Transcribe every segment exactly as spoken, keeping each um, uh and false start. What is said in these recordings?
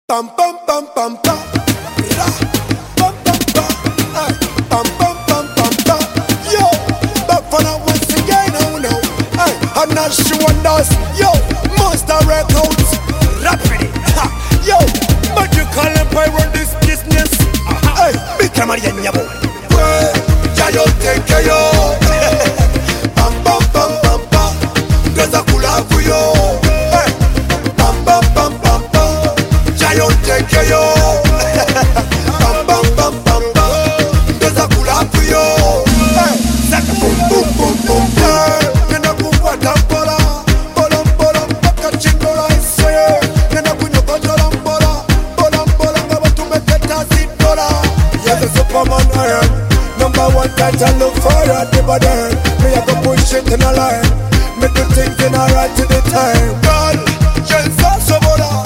Pam pam pam pam pam. Ra. Pam pam pam. Ay. Pam pam pam pam pam. Yo. Back for now once again. Oh no. Ay. I'm not sure what does. Yo. Monster Records. Rapid. Ha. Yo. But you call him boy run this business. Ay. Big Maria Nyabo. Well, ya yo take yo. Pam pam pam pam pam. Gaza kula kuyo. Ay. Pam pam pam pam pam. Yo take yo. Bam bam bam bam bam. Ndeza kula kuyo. Zaka boom boom boom boom. Nenda kufuata mbola, mbola mbola mpaka chingola iseye. Nenda kunyokojola mbola, mbola mbola ngaba tumeketa zidola. Yes, the Superman iron. Number one title look for ya, never done. Me a go push it in a line. Make the things in a right to the time. Girl, jensa sobola.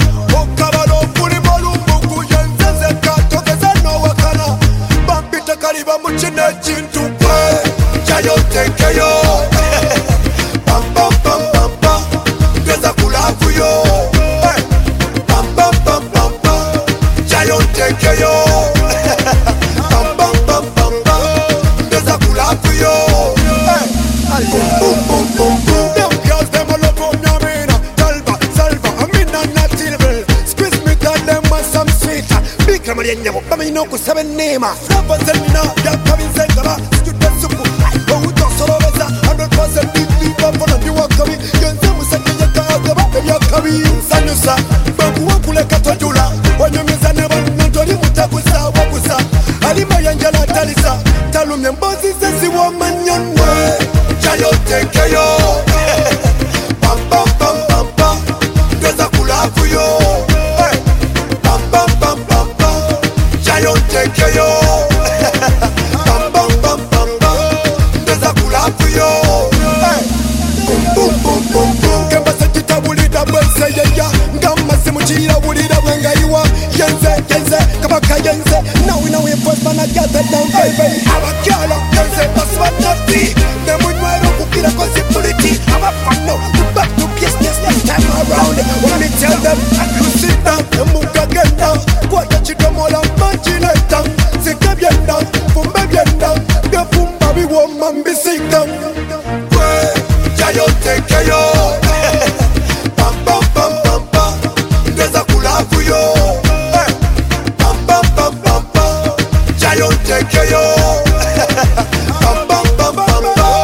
Kariba muchine chintu kwe Chayo teke yo Pam pam pam pam pam Ngeza kula kuyo Pam pam pam pam pam Chayo teke yo Pam pam pam pam pam Ngeza kula kuyo Boom boom boom boom boom. Them girls them all up on your mina. Salva, salva, amina natilvel. Squeeze me tell them want some sweeter. Big Maria Nyabo, bami no kusabe nema. Rapa zelina, ya kabi zengaba. Skute supu, oh uto solo beza. Hundred percent deep deep up on the walk kabi. Yenze musaki ya kaagaba, ya kabi. Sanusa, bangu wakule katwadula. Wanyumiza neba nantori mutakusa wakusa. Alima yanjala talisa. Talumye mbozi sesi wa manyonwe. Chayo teke yo. Pam pam pam pam pam. Ngeza kula kuyo. Pam pam pam pam pam. Chayo teke yo. Pam pam pam pam pam. Ngeza kula kuyo. Boom boom boom boom boom. Kemba sekita wulida bwese yeya. Ngama simuchira wulida wenga iwa. Yenze yenze kabaka yenze. Now we know we first man I got that down baby. Abakala yenze that's what nati. Kukira possibility. I'm a fan now. We back to business next time around. When me tell them, you sit down and move again down. What that you don't want to imagine it down. Sit bien down, fumba bien down. The fumba be woman be sit down. Well, Chayo teke yo. Pam pam pam pam pam. Ngeza kula kuyo. Pam pam pam pam pam. Chayo teke yo. Pam pam pam pam pam.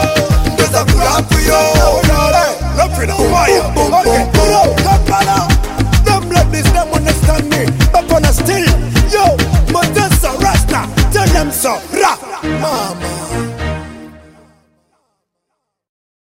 Them like this, them understand me. But when I still, yo, Montesa Rasta, tell them so. Ra, mama.